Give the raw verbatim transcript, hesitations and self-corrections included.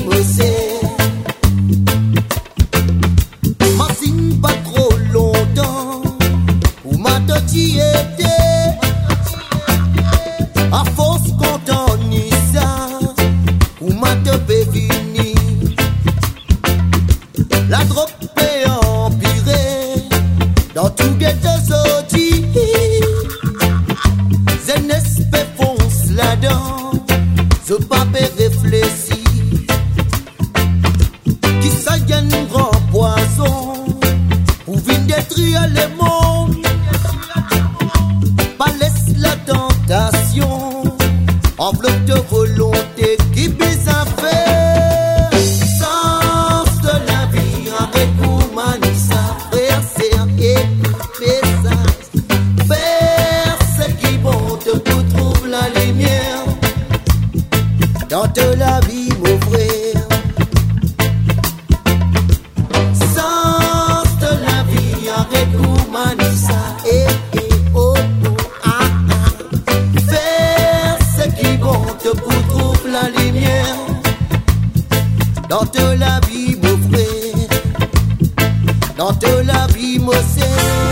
moi c'est. Ma signe pas trop longtemps, où ma toti était. À force qu'on t'en y ça, où ma te bévini. La drogue peut empirer, dans tout ghetto sorti. Zenespe fonce là-dedans, je pas réfléchir. Qui ça y a un grand poison, pour venir détruire le monde. Pas laisse la tentation, enveloppe de volonté qui bise à faire. Sens de la vie avec Oumanissa, frère, c'est et message. Faire ce qui monte pour trouver la lumière. Dans de la vie, mon frère. Sens de la vie avec Oumanissa, et et oh oh ah ah. Faire ce qui monte pour trouver la lumière. Dans de la vie, mon frère. Dans de la vie, mon frère.